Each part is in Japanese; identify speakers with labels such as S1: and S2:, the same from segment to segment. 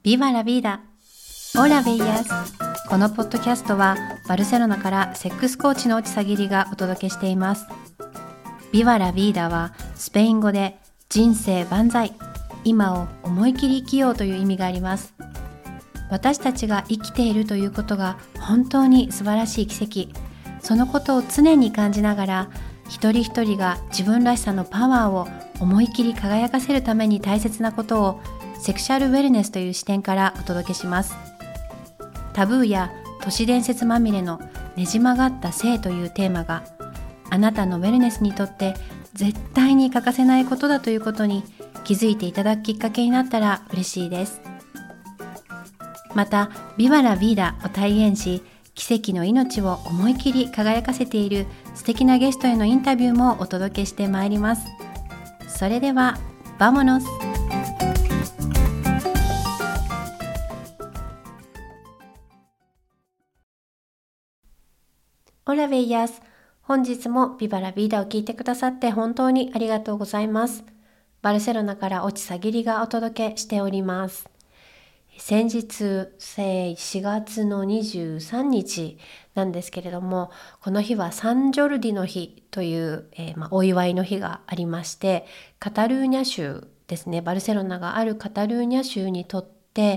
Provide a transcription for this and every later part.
S1: Viva la vida! Hola bellas! このポッドキャストはバルセロナからセックスコーチの越智さぎりがお届けしています。Viva la vida はスペイン語で人生万歳、今を思い切り生きようという意味があります。私たちが生きているということが本当に素晴らしい奇跡。そのことを常に感じながら、一人一人が自分らしさのパワーを思い切り輝かせるために大切なことをセクシャルウェルネスという視点からお届けします。タブーや都市伝説まみれのねじ曲がった性というテーマがあなたのウェルネスにとって絶対に欠かせないことだということに気づいていただくきっかけになったら嬉しいです。またビバラビーダを体現し、奇跡の命を思い切り輝かせている素敵なゲストへのインタビューもお届けしてまいります。それではvámonos。オラベイヤス、本日もビバラビーダを聞いてくださって本当にありがとうございます。バルセロナから越智さぎりがお届けしております。先日4月の23日なんですけれども、この日はサンジョルディの日という、お祝いの日がありまして、カタルーニャ州ですね、バルセロナがあるカタルーニャ州にとって、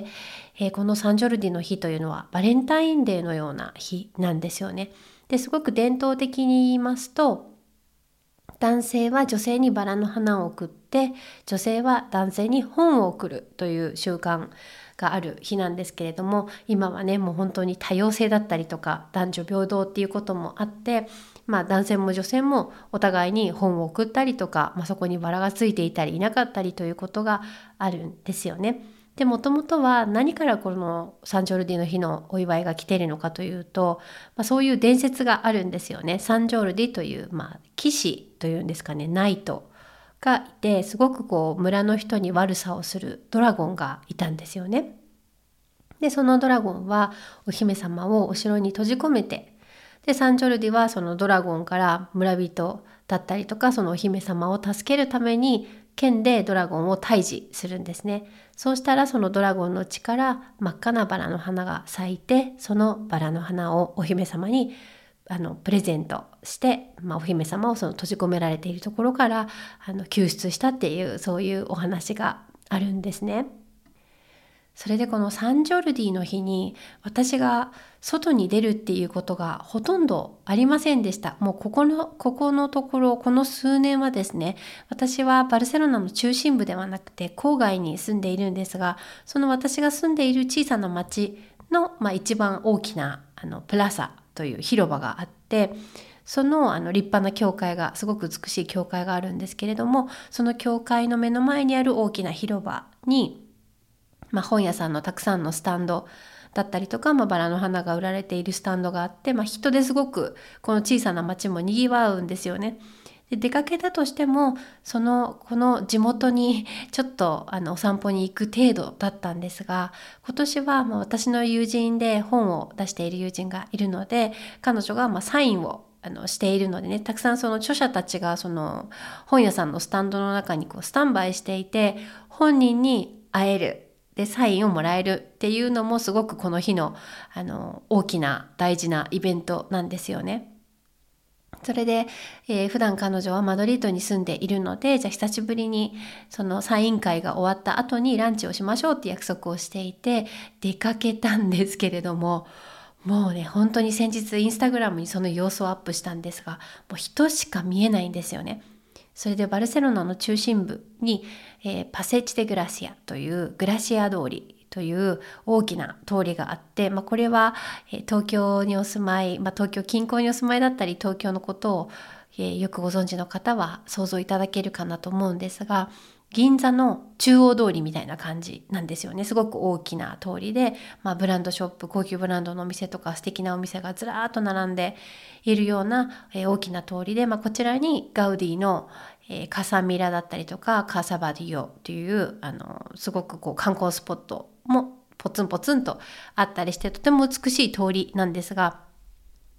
S1: このサンジョルディの日というのはバレンタインデーのような日なんですよね。ですごく伝統的に言いますと、男性は女性にバラの花を贈って、女性は男性に本を贈るという習慣がある日なんですけれども、今はねもう本当に多様性だったりとか男女平等っていうこともあって、男性も女性もお互いに本を贈ったりとか、そこにバラがついていたりいなかったりということがあるんですよね。で、もともとは何からこのサンジョルディの日のお祝いが来ているのかというと、そういう伝説があるんですよね。サンジョルディという、騎士というんですかね、ナイトがいて、すごく村の人に悪さをするドラゴンがいたんですよね。で、そのドラゴンはお姫様をお城に閉じ込めて、でサンジョルディはそのドラゴンから村人だったりとか、そのお姫様を助けるために剣でドラゴンを退治するんですね。そうしたらそのドラゴンの血から真っ赤なバラの花が咲いて、そのバラの花をお姫様にプレゼントして、お姫様をその閉じ込められているところから救出したっていう、そういうお話があるんですね。それでこのサンジョルディの日に私が外に出るっていうことがほとんどありませんでした。もうここのところ、この数年はですね、私はバルセロナの中心部ではなくて郊外に住んでいるんですが、その私が住んでいる小さな町の、一番大きなプラサという広場があって、その立派な教会が、すごく美しい教会があるんですけれども、その教会の目の前にある大きな広場に本屋さんのたくさんのスタンドだったりとか、バラの花が売られているスタンドがあって、人ですごくこの小さな町もにぎわうんですよね。で、出かけたとしてもこの地元にちょっとお散歩に行く程度だったんですが、今年は私の友人で本を出している友人がいるので、彼女がサインをしているのでね、たくさんその著者たちがその本屋さんのスタンドの中にスタンバイしていて、本人に会える、でサインをもらえるっていうのもすごくこの日の大きな大事なイベントなんですよね。それで、普段彼女はマドリードに住んでいるので、じゃあ久しぶりにそのサイン会が終わった後にランチをしましょうって約束をしていて出かけたんですけれども、もうね本当に先日インスタグラムにその様子をアップしたんですが、もう人しか見えないんですよね。それでバルセロナの中心部に、パセチデグラシアというグラシア通りという大きな通りがあって、これは、東京にお住まい、東京近郊にお住まいだったり東京のことを、よくご存知の方は想像いただけるかなと思うんですが、銀座の中央通りみたいな感じなんですよね。すごく大きな通りで、ブランドショップ、高級ブランドのお店とか素敵なお店がずらーっと並んでいるような、大きな通りで、こちらにガウディの、カサミラだったりとかカーサバディオというすごく観光スポットもポツンポツンとあったりして、とても美しい通りなんですが、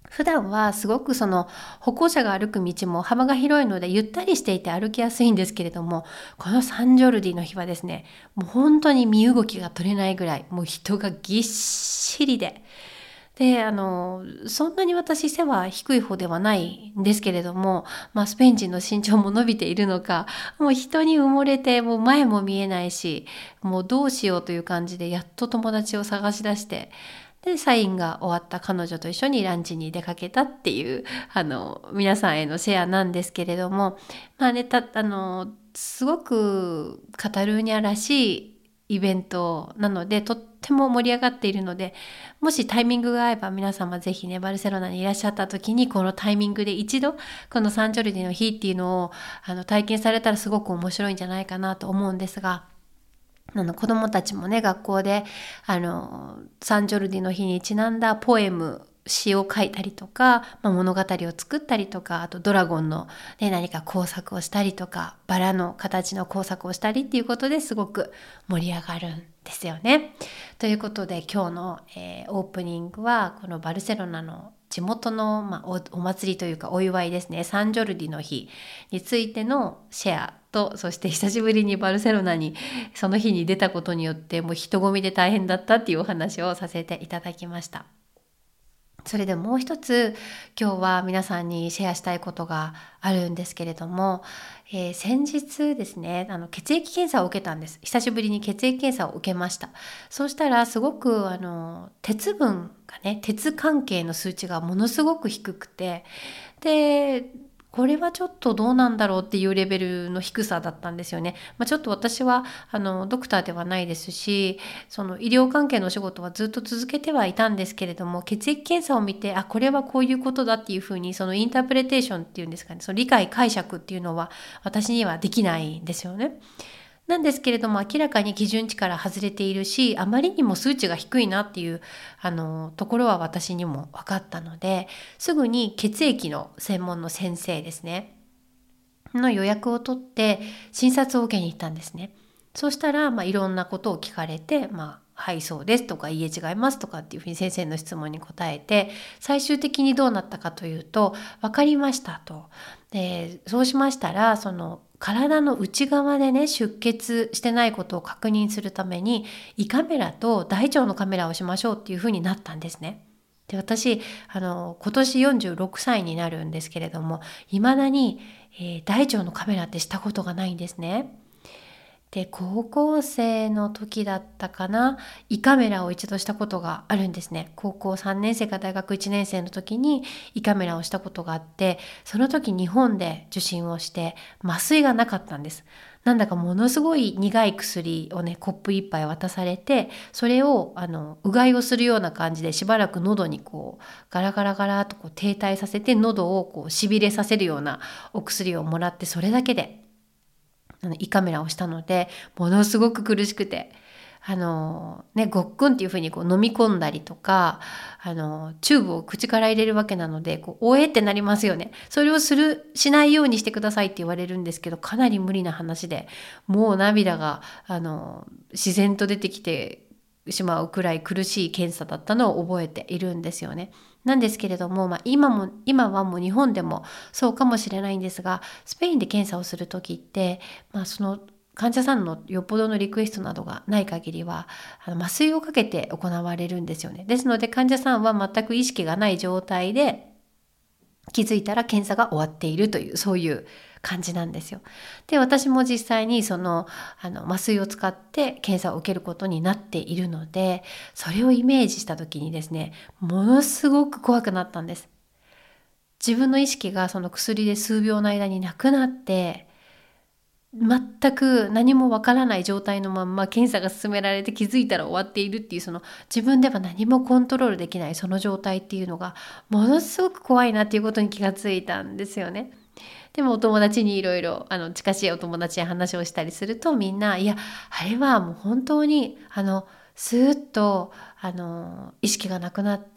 S1: 普段はすごくその歩行者が歩く道も幅が広いのでゆったりしていて歩きやすいんですけれども、このサンジョルディの日はですね、もう本当に身動きが取れないぐらいもう人がぎっしりで、そんなに私背は低い方ではないんですけれども、スペイン人の身長も伸びているのか、もう人に埋もれて、もう前も見えないし、もうどうしようという感じで、やっと友達を探し出して、で、サインが終わった彼女と一緒にランチに出かけたっていう、皆さんへのシェアなんですけれども、すごくカタルーニャらしいイベントなので、とっても盛り上がっているので、もしタイミングが合えば皆様ぜひね、バルセロナにいらっしゃった時にこのタイミングで一度このサンジョルディの日っていうのを体験されたらすごく面白いんじゃないかなと思うんですが、子供たちもね、学校でサンジョルディの日にちなんだポエム、詩を書いたりとか、物語を作ったりとか、あとドラゴンの、ね、何か工作をしたりとか、バラの形の工作をしたりっていうことですごく盛り上がるんですよね。ということで今日の、オープニングはこのバルセロナの地元の、お祭りというかお祝いですね、サンジョルディの日についてのシェアと、そして久しぶりにバルセロナにその日に出たことによってもう人混みで大変だったっていうお話をさせていただきました。それでもう一つ今日は皆さんにシェアしたいことがあるんですけれども、先日ですね、血液検査を受けたんです。久しぶりに血液検査を受けました。そうしたらすごく鉄分がね、鉄関係の数値がものすごく低くて、でこれはちょっとどうなんだろうっていうレベルの低さだったんですよね。ちょっと私はドクターではないですし、その医療関係のお仕事はずっと続けてはいたんですけれども、血液検査を見て、これはこういうことだっていうふうに、そのインタープレテーションっていうんですかね、その理解解釈っていうのは私にはできないんですよね。なんですけれども、明らかに基準値から外れているし、あまりにも数値が低いなっていうところは私にも分かったので、すぐに血液の専門の先生ですねの予約を取って診察を受けに行ったんですね。そうしたら、いろんなことを聞かれて、はいそうですとか、いいえ違いますとかっていうふうに先生の質問に答えて、最終的にどうなったかというと、分かりましたと。でそうしましたら、その体の内側でね、出血してないことを確認するために胃カメラと大腸のカメラをしましょうっていうふうになったんですね。で私今年46歳になるんですけれども、未だに、大腸のカメラってしたことがないんですね。で高校生の時だったかな、胃カメラを一度したことがあるんですね。高校3年生か大学1年生の時に胃カメラをしたことがあって、その時日本で受診をして麻酔がなかったんです。なんだかものすごい苦い薬をね、コップ一杯渡されて、それをうがいをするような感じでしばらく喉にこうガラガラガラとこう停滞させて、喉をこうしびれさせるようなお薬をもらって、それだけで胃カメラをしたので、ものすごく苦しくて、ごっくんっていう風にこう飲み込んだりとか、チューブを口から入れるわけなので、おえってなりますよね。それをしないようにしてくださいって言われるんですけど、かなり無理な話で、もう涙が自然と出てきてしまうくらい苦しい検査だったのを覚えているんですよね。なんですけれども、今はもう日本でもそうかもしれないんですが、スペインで検査をする時って、その患者さんのよっぽどのリクエストなどがない限りは麻酔をかけて行われるんですよね。ですので患者さんは全く意識がない状態で、気づいたら検査が終わっているという、そういう感じなんですよ。で私も実際にその麻酔を使って検査を受けることになっているので、それをイメージした時にですね、ものすごく怖くなったんです。自分の意識がその薬で数秒の間になくなって、全く何もわからない状態のまんま検査が進められて、気づいたら終わっているっていう、その自分では何もコントロールできないその状態っていうのがものすごく怖いなっていうことに気がついたんですよね。でもお友達にいろいろ近しいお友達に話をしたりすると、みんな、いやあれはもう本当にスーッと意識がなくなって、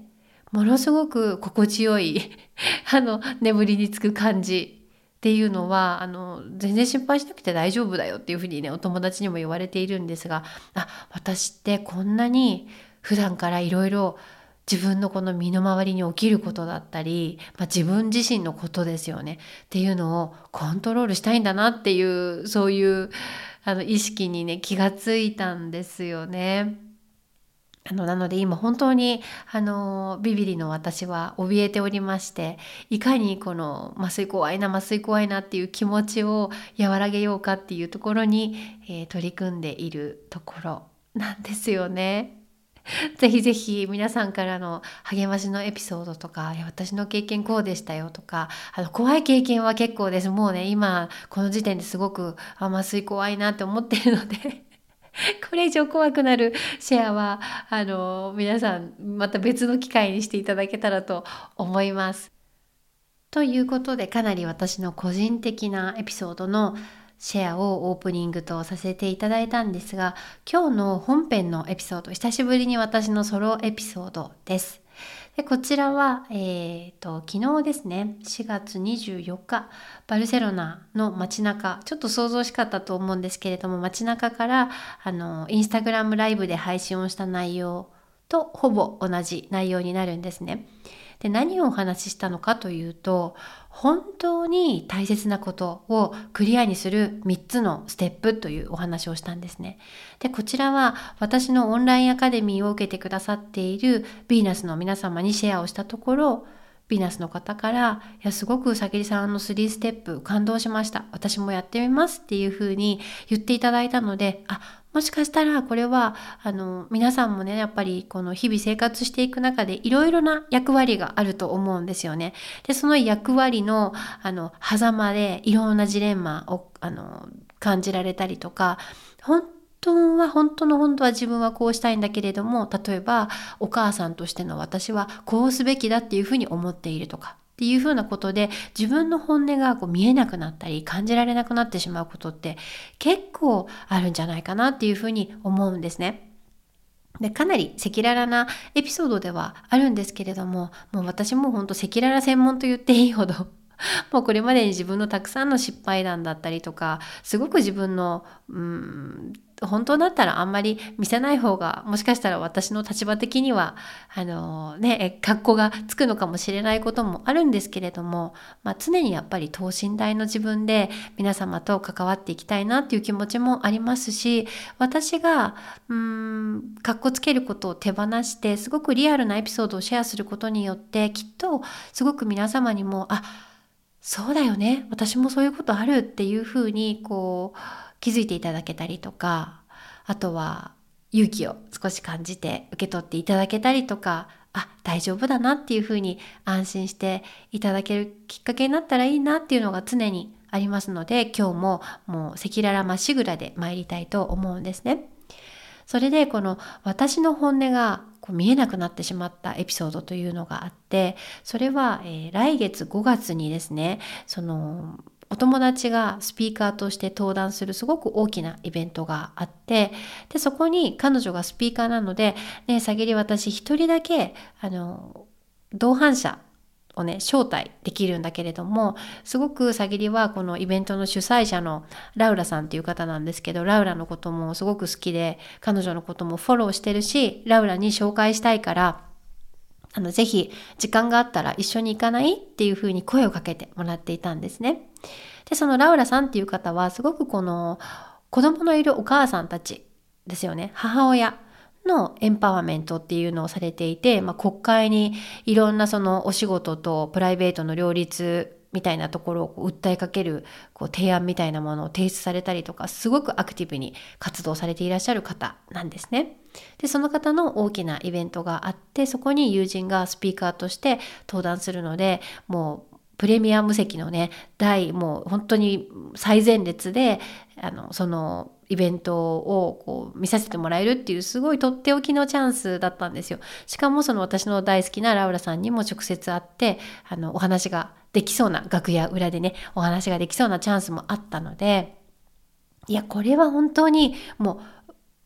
S1: ものすごく心地よい眠りにつく感じっていうのは全然心配しなくて大丈夫だよっていうふうにね、お友達にも言われているんですが、私ってこんなに普段からいろいろ自分のこの身の回りに起きることだったり、自分自身のことですよねっていうのをコントロールしたいんだなっていう、そういう意識にね気がついたんですよね。なので今本当にビビリの私は怯えておりまして、いかにこの麻酔怖いなっていう気持ちを和らげようかっていうところに、取り組んでいるところなんですよね。ぜひぜひ皆さんからの励ましのエピソードとか、私の経験こうでしたよとか、怖い経験は結構です。もうね今この時点ですごく麻酔怖いなって思ってるのでこれ以上怖くなるシェアは皆さんまた別の機会にしていただけたらと思います。ということで、かなり私の個人的なエピソードのシェアをオープニングとさせていただいたんですが、今日の本編のエピソード、久しぶりに私のソロエピソードです。でこちらは、昨日ですね、4月24日バルセロナの街中、ちょっと想像しかったと思うんですけれども、街中からインスタグラムライブで配信をした内容とほぼ同じ内容になるんですね。で何をお話ししたのかというと、本当に大切なことをクリアにする3つのステップというお話をしたんですね。でこちらは私のオンラインアカデミーを受けてくださっているヴィーナスの皆様にシェアをしたところ、ヴィーナスの方から「いやすごくさきりさんの3ステップ感動しました、私もやってみます」っていうふうに言っていただいたので、もしかしたらこれは皆さんもね、やっぱりこの日々生活していく中でいろいろな役割があると思うんですよね。でその役割の狭間でいろんなジレンマを感じられたりとか、本当は自分はこうしたいんだけれども、例えばお母さんとしての私はこうすべきだっていうふうに思っているとかっていうふうなことで、自分の本音が見えなくなったり感じられなくなってしまうことって結構あるんじゃないかなっていうふうに思うんですね。でかなり赤裸々なエピソードではあるんですけれども、もう私も本当赤裸々専門と言っていいほどもうこれまでに自分のたくさんの失敗談だったりとか、すごく自分の本当だったらあんまり見せない方が、もしかしたら私の立場的には格好がつくのかもしれないこともあるんですけれども、常にやっぱり等身大の自分で皆様と関わっていきたいなっていう気持ちもありますし、私が格好つけることを手放してすごくリアルなエピソードをシェアすることによって、きっとすごく皆様にもそうだよね、私もそういうことあるっていうふうに気づいていただけたりとか、あとは勇気を少し感じて受け取っていただけたりとか、大丈夫だなっていうふうに安心していただけるきっかけになったらいいなっていうのが常にありますので、今日ももう赤裸々まっしぐらで参りたいと思うんですね。それでこの私の本音が見えなくなってしまったエピソードというのがあって、それは、来月5月にですね、お友達がスピーカーとして登壇するすごく大きなイベントがあって、でそこに彼女がスピーカーなので、さぎり私一人だけ同伴者をね招待できるんだけれども、すごくさぎりはこのイベントの主催者のラウラさんっていう方なんですけど、ラウラのこともすごく好きで、彼女のこともフォローしてるし、ラウラに紹介したいからぜひ時間があったら一緒に行かないっていうふうに声をかけてもらっていたんですね。でそのラウラさんっていう方はすごくこの子供のいるお母さんたちですよね、母親のエンパワーメントっていうのをされていて、国会にいろんなそのお仕事とプライベートの両立みたいなところを訴えかける提案みたいなものを提出されたりとか、すごくアクティブに活動されていらっしゃる方なんですね。でその方の大きなイベントがあって、そこに友人がスピーカーとして登壇するので、もうプレミアム席のねもう本当に最前列でそのイベントを見させてもらえるっていう、すごいとっておきのチャンスだったんですよ。しかもその私の大好きなラウラさんにも直接会ってお話ができそうな、楽屋裏でねお話ができそうなチャンスもあったので、いやこれは本当にもう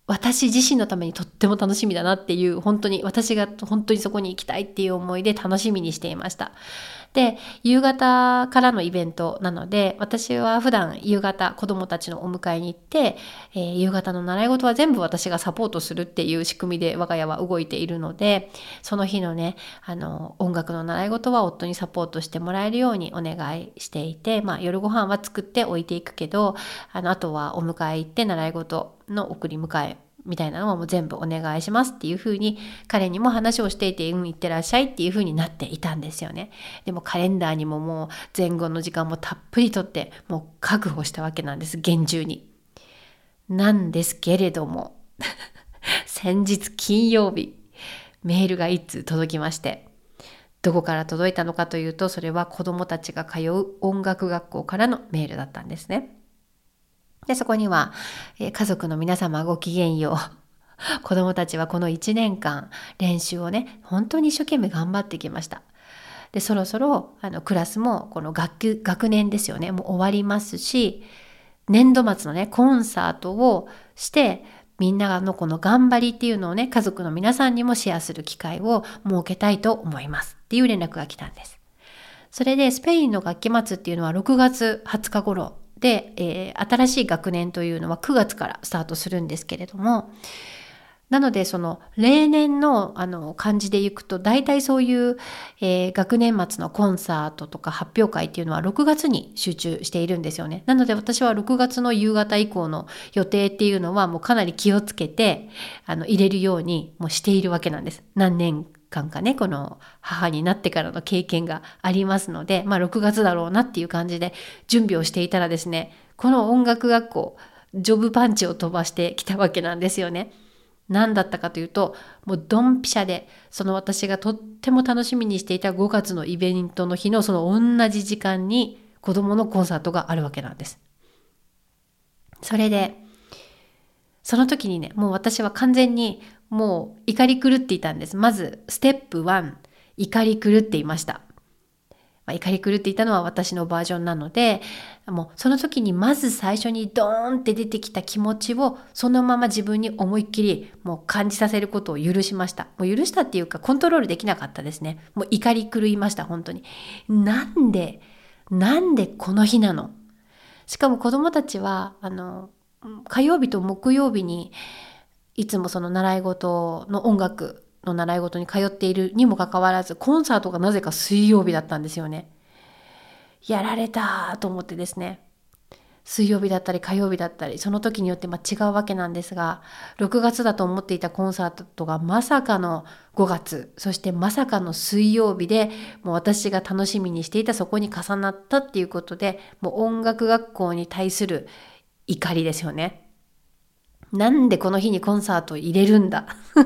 S1: 私自身のためにとっても楽しみだなっていう、本当に私が本当にそこに行きたいっていう思いで楽しみにしていました。で、夕方からのイベントなので、私は普段夕方子供たちのお迎えに行って、夕方の習い事は全部私がサポートするっていう仕組みで我が家は動いているので、その日のね、音楽の習い事は夫にサポートしてもらえるようにお願いしていて、夜ご飯は作って置いていくけど、あとはお迎え行って習い事の送り迎えみたいなのはもう全部お願いしますっていう風に彼にも話をしていて、行ってらっしゃいっていう風になっていたんですよね。でもカレンダーにももう前後の時間もたっぷりとってもう確保したわけなんです、厳重に。なんですけれども先日金曜日メールが一通届きまして、どこから届いたのかというと、それは子どもたちが通う音楽学校からのメールだったんですね。で、そこには、家族の皆様ごきげんよう。子供たちはこの1年間練習をね、本当に一生懸命頑張ってきました。で、そろそろクラスもこの学年ですよね、もう終わりますし、年度末のね、コンサートをして、みんなのこの頑張りっていうのをね、家族の皆さんにもシェアする機会を設けたいと思いますっていう連絡が来たんです。それでスペインの学期末っていうのは6月20日頃で、新しい学年というのは9月からスタートするんですけれども、なのでその例年の感じでいくと大体そういう、学年末のコンサートとか発表会っていうのは6月に集中しているんですよね。なので私は6月の夕方以降の予定っていうのはもうかなり気をつけて入れるようにもうしているわけなんです。何年間かね、この母になってからの経験がありますので、6月だろうなっていう感じで準備をしていたらですね、この音楽学校ジョブパンチを飛ばしてきたわけなんですよね。何だったかというと、もうドンピシャで、その私がとっても楽しみにしていた5月のイベントの日のその同じ時間に子供のコンサートがあるわけなんです。それでその時にね、もう私は完全にもう怒り狂っていたんです。まずステップ1、怒り狂っていました。怒り狂っていたのは私のバージョンなので、もうその時にまず最初にドーンって出てきた気持ちをそのまま自分に思いっきりもう感じさせることを許しました。もう許したっていうかコントロールできなかったですね。もう怒り狂いました、本当に。なんでこの日なの。しかも子供たちは火曜日と木曜日にいつもその習い事の音楽の習い事に通っているにもかかわらず、コンサートがなぜか水曜日だったんですよね。やられたと思ってですね、水曜日だったり火曜日だったり、その時によって違うわけなんですが、6月だと思っていたコンサートがまさかの5月、そしてまさかの水曜日で、もう私が楽しみにしていたそこに重なったっていうことで、もう音楽学校に対する怒りですよね。なんでこの日にコンサートを入れるんだ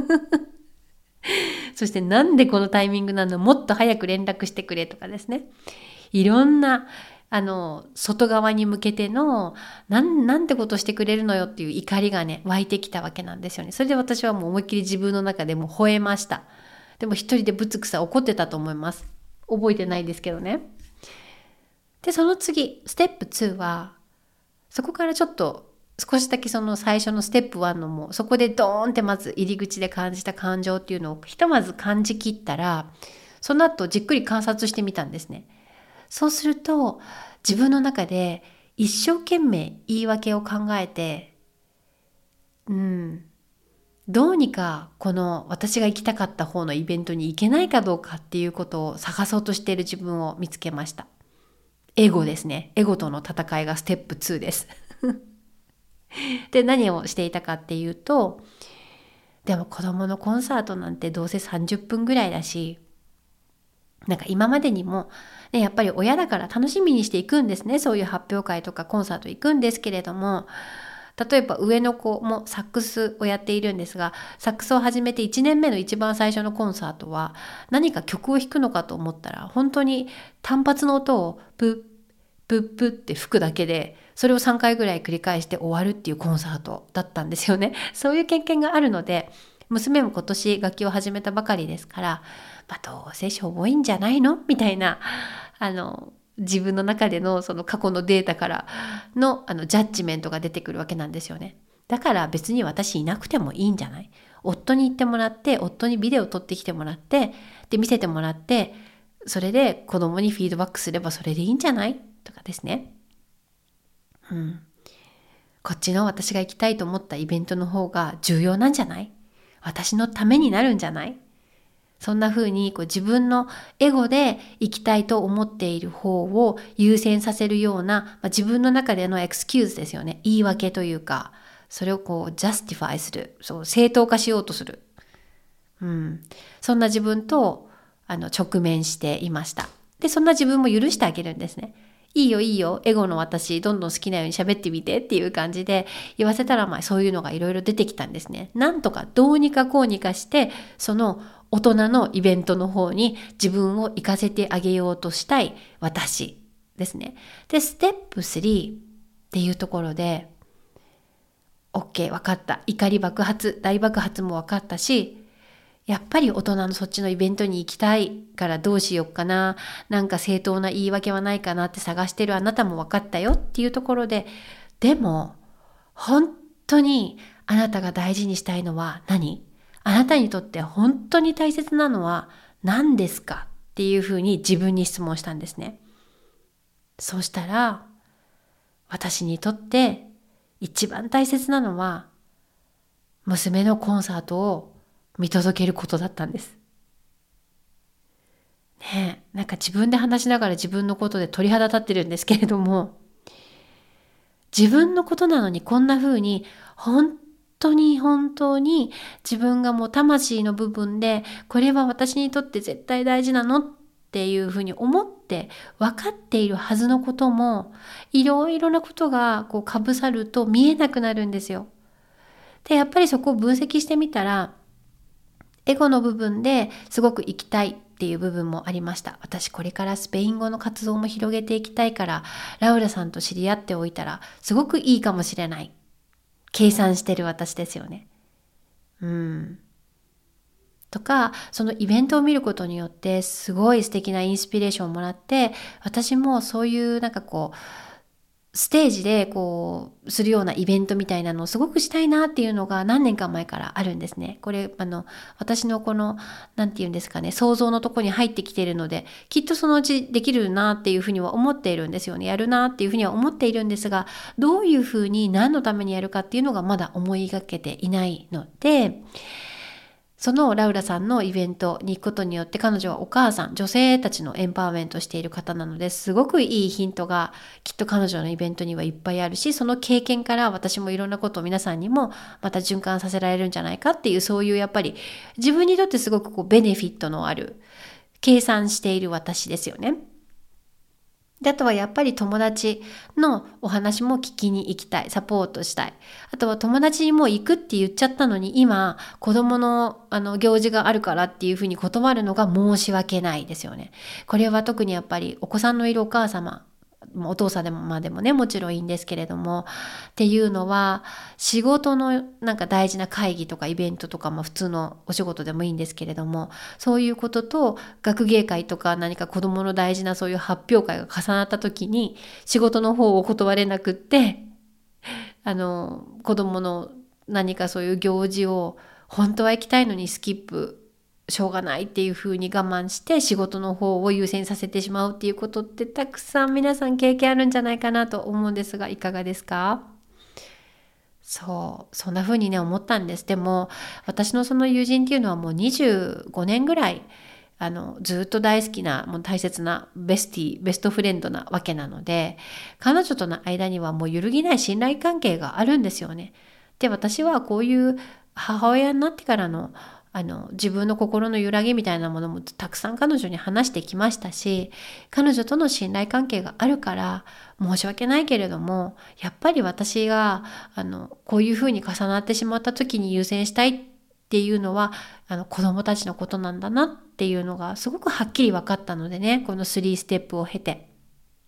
S1: そしてなんでこのタイミングなの、もっと早く連絡してくれとかですね、いろんな外側に向けてのなんてことしてくれるのよっていう怒りがね湧いてきたわけなんですよね。それで私はもう思いっきり自分の中でも吠えました。でも一人でぶつくさ怒ってたと思います。覚えてないですけどね。でその次ステップ2は、そこからちょっと少しだけその最初のステップ1のもうそこでドーンってまず入り口で感じた感情っていうのをひとまず感じきったら、その後じっくり観察してみたんですね。そうすると自分の中で一生懸命言い訳を考えて、どうにかこの私が行きたかった方のイベントに行けないかどうかっていうことを探そうとしている自分を見つけました。エゴですね。エゴとの戦いがステップ2ですで、何をしていたかっていうと、でも子供のコンサートなんてどうせ30分ぐらいだし、なんか今までにも、ね、やっぱり親だから楽しみにしていくんですね。そういう発表会とかコンサート行くんですけれども、例えば上の子もサックスをやっているんですが、サックスを始めて1年目の一番最初のコンサートは何か曲を弾くのかと思ったら、本当に単発の音をプップップッって吹くだけで、それを3回ぐらい繰り返して終わるっていうコンサートだったんですよね。そういう経験があるので、娘も今年楽器を始めたばかりですから、どうせしょぼいんじゃないのみたいな自分の中でのその過去のデータからのジャッジメントが出てくるわけなんですよね。 だから別に私いなくてもいいんじゃない？夫に行ってもらって、夫にビデオ撮ってきてもらって、で見せてもらって、それで子供にフィードバックすればそれでいいんじゃない？とかですね。こっちの私が行きたいと思ったイベントの方が重要なんじゃない？私のためになるんじゃない？そんな風に自分のエゴで行きたいと思っている方を優先させるような、自分の中でのエクスキューズですよね。言い訳というか、それをジャスティファイする。正当化しようとする。そんな自分と直面していました。で、そんな自分も許してあげるんですね。いいよいいよ、エゴの私どんどん好きなように喋ってみてっていう感じで言わせたら、そういうのがいろいろ出てきたんですね。なんとかどうにかこうにかしてその大人のイベントの方に自分を行かせてあげようとしたい私ですね。で、ステップ3っていうところで OK 分かった、怒り爆発大爆発も分かったし、やっぱり大人のそっちのイベントに行きたいからどうしようかな、なんか正当な言い訳はないかなって探してるあなたも分かったよっていうところで、でも本当にあなたが大事にしたいのは何？あなたにとって本当に大切なのは何ですかっていうふうに自分に質問したんですね。そうしたら、私にとって一番大切なのは娘のコンサートを見届けることだったんです。ねえ、なんか自分で話しながら自分のことで鳥肌立ってるんですけれども、自分のことなのにこんな風に本当に本当に自分がもう魂の部分でこれは私にとって絶対大事なのっていう風に思って分かっているはずのことも、いろいろなことがかぶさると見えなくなるんですよ。で、やっぱりそこを分析してみたら、エゴの部分ですごく行きたいっていう部分もありました。私これからスペイン語の活動も広げていきたいから、ラウラさんと知り合っておいたらすごくいいかもしれない。計算してる私ですよね。とか、そのイベントを見ることによってすごい素敵なインスピレーションをもらって、私もそういうステージでするようなイベントみたいなのをすごくしたいなっていうのが何年か前からあるんですね。これ私のなんていうんですかね、想像のとこに入ってきているので、きっとそのうちできるなっていうふうには思っているんですよね。やるなっていうふうには思っているんですが、どういうふうに何のためにやるかっていうのがまだ思いがけていないので、そのラウラさんのイベントに行くことによって、彼女はお母さん、女性たちのエンパワーメントしている方なので、すごくいいヒントがきっと彼女のイベントにはいっぱいあるし、その経験から私もいろんなことを皆さんにもまた循環させられるんじゃないかっていう、そういうやっぱり自分にとってすごくベネフィットのある、計算している私ですよね。で、あとはやっぱり友達のお話も聞きに行きたい、サポートしたい。あとは友達にもう行くって言っちゃったのに、今子供の行事があるからっていうふうに断るのが申し訳ないですよね。これは特にやっぱりお子さんのいるお母様、お父さんでもでもね、もちろんいいんですけれども、っていうのは仕事の大事な会議とかイベントとかも普通のお仕事でもいいんですけれども、そういうことと学芸会とか何か子どもの大事なそういう発表会が重なった時に仕事の方を断れなくって、子どもの何かそういう行事を本当は行きたいのにスキップしょうがないっていう風に我慢して仕事の方を優先させてしまうっていうことってたくさん皆さん経験あるんじゃないかなと思うんですが、いかがですか？そんな風にね思ったんです。でも私のその友人っていうのはもう25年ぐらいずっと大好きなもう大切なベストフレンドなわけなので、彼女との間にはもう揺るぎない信頼関係があるんですよね。で、私はこういう母親になってからの自分の心の揺らぎみたいなものもたくさん彼女に話してきましたし、彼女との信頼関係があるから申し訳ないけれども、やっぱり私がこういうふうに重なってしまった時に優先したいっていうのは子供たちのことなんだなっていうのがすごくはっきり分かったのでね、この3ステップを経て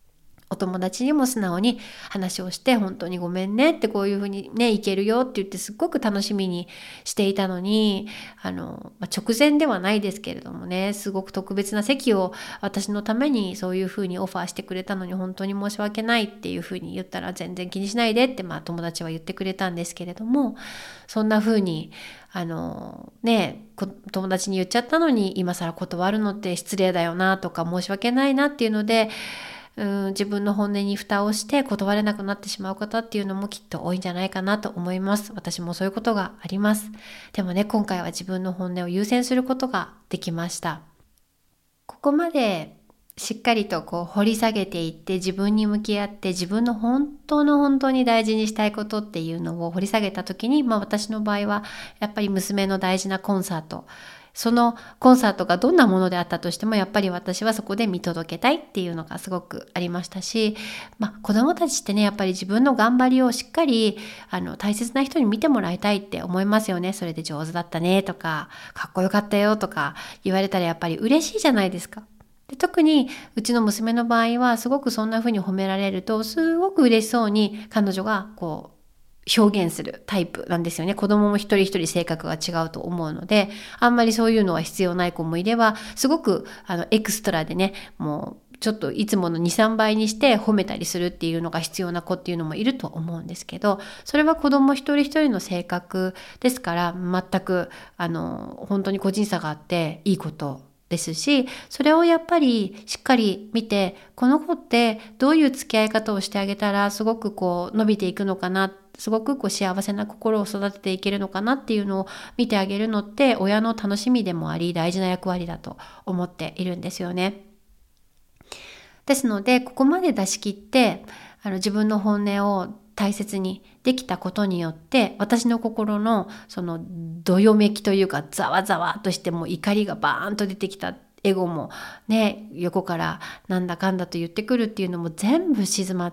S1: お友達にも素直に話をして、本当にごめんねって、こういうふうにね、いけるよって言ってすっごく楽しみにしていたのに、直前ではないですけれどもね、すごく特別な席を私のためにそういうふうにオファーしてくれたのに本当に申し訳ないっていうふうに言ったら、全然気にしないでって、友達は言ってくれたんですけれども、そんなふうに友達に言っちゃったのに今更断るのって失礼だよなとか、申し訳ないなっていうので、自分の本音に蓋をして断れなくなってしまう方っていうのもきっと多いんじゃないかなと思います。私もそういうことがあります。でもね、今回は自分の本音を優先することができました。ここまでしっかりと掘り下げていって、自分に向き合って、自分の本当に大事にしたいことっていうのを掘り下げた時に、私の場合はやっぱり娘の大事なコンサート、そのコンサートがどんなものであったとしても、やっぱり私はそこで見届けたいっていうのがすごくありましたし、子供たちってね、やっぱり自分の頑張りをしっかり大切な人に見てもらいたいって思いますよね。それで上手だったねとか、かっこよかったよとか言われたらやっぱり嬉しいじゃないですか。で、特にうちの娘の場合はすごくそんな風に褒められると、すごく嬉しそうに彼女が表現するタイプなんですよね。子供も一人一人性格が違うと思うので、あんまりそういうのは必要ない子もいれば、すごくエクストラでね、もうちょっといつもの 2,3 倍にして褒めたりするっていうのが必要な子っていうのもいると思うんですけど、それは子供一人一人の性格ですから、全く本当に個人差があっていいことですし、それをやっぱりしっかり見て、この子ってどういう付き合い方をしてあげたらすごく伸びていくのかな、すごく幸せな心を育てていけるのかなっていうのを見てあげるのって、親の楽しみでもあり大事な役割だと思っているんですよね。ですので、ここまで出し切って自分の本音を大切にできたことによって、私の心のそのどよめきというか、ざわざわとしても怒りがバーンと出てきたエゴもね、横からなんだかんだと言ってくるっていうのも全部静まって、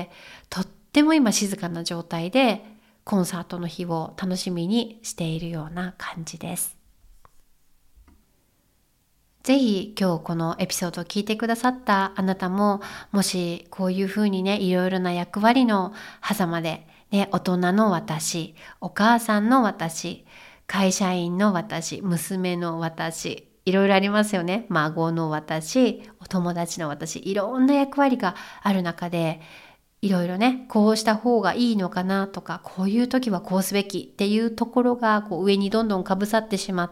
S1: とっても今静かな状態でコンサートの日を楽しみにしているような感じです。ぜひ今日このエピソードを聞いてくださったあなたも、もしこういうふうにね、いろいろな役割の狭間でね、大人の私、お母さんの私、会社員の私、娘の私、いろいろありますよね。孫の私、お友達の私、いろんな役割がある中で、いろいろね、こうした方がいいのかなとか、こういう時はこうすべきっていうところが上にどんどんかぶさってしまって、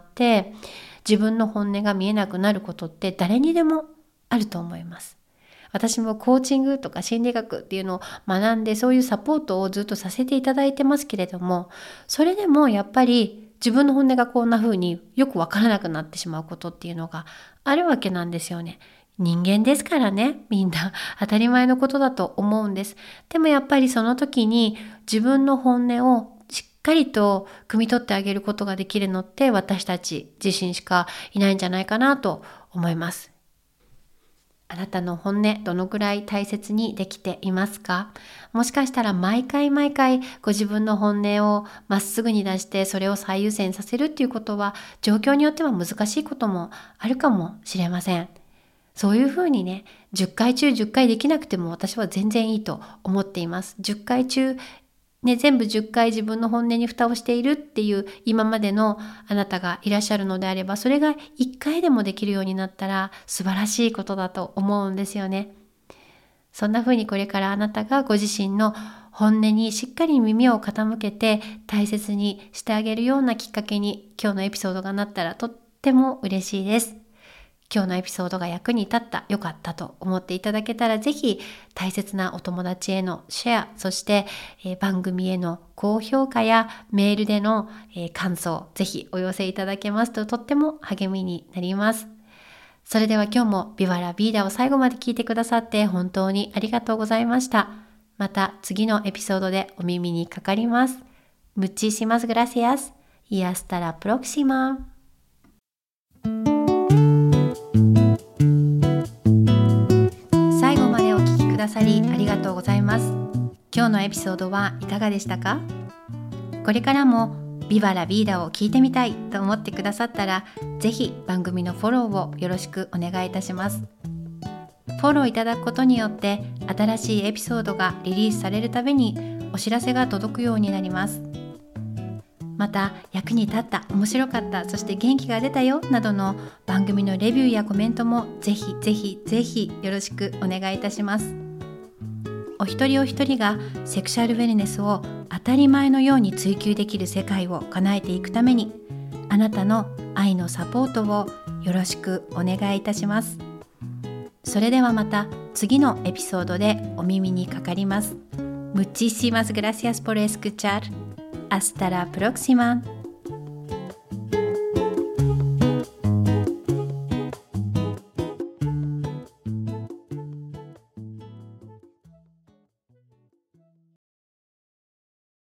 S1: 自分の本音が見えなくなることって誰にでもあると思います。私もコーチングとか心理学っていうのを学んで、そういうサポートをずっとさせていただいてますけれども、それでもやっぱり自分の本音がこんな風によくわからなくなってしまうことっていうのがあるわけなんですよね。人間ですからね、みんな当たり前のことだと思うんです。でもやっぱりその時に自分の本音をしっかりと汲み取ってあげることができるのって、私たち自身しかいないんじゃないかなと思います。あなたの本音、どのくらい大切にできていますか？もしかしたら毎回ご自分の本音をまっすぐに出して、それを最優先させるっていうことは、状況によっては難しいこともあるかもしれません。そういうふうにね、10回中10回できなくても私は全然いいと思っています。10回中全部10回自分の本音に蓋をしているっていう今までのあなたがいらっしゃるのであれば、それが1回でもできるようになったら素晴らしいことだと思うんですよね。そんな風にこれからあなたがご自身の本音にしっかり耳を傾けて大切にしてあげるようなきっかけに今日のエピソードがなったらとっても嬉しいです。今日のエピソードが役に立った、良かったと思っていただけたら、ぜひ大切なお友達へのシェア、そして、番組への高評価やメールでの、感想、ぜひお寄せいただけますととっても励みになります。それでは今日もビバラビーダを最後まで聞いてくださって本当にありがとうございました。また次のエピソードでお耳にかかります。Muchísimas gracias y hasta la próxima。最後までお聞きくださりありがとうございます。今日のエピソードはいかがでしたか？これからもビバラビーダを聞いてみたいと思ってくださったら、ぜひ番組のフォローをよろしくお願いいたします。フフォローいただくことによって新しいエピソードがリリースされるたびにお知らせが届くようになります。また役に立った、面白かった、そして元気が出たよなどの番組のレビューやコメントもぜひぜひぜひよろしくお願いいたします。お一人お一人がセクシャルウェルネスを当たり前のように追求できる世界を叶えていくために、あなたの愛のサポートをよろしくお願いいたします。それではまた次のエピソードでお耳にかかります。Muchísimas gracias por escuchar. Hasta la próxima.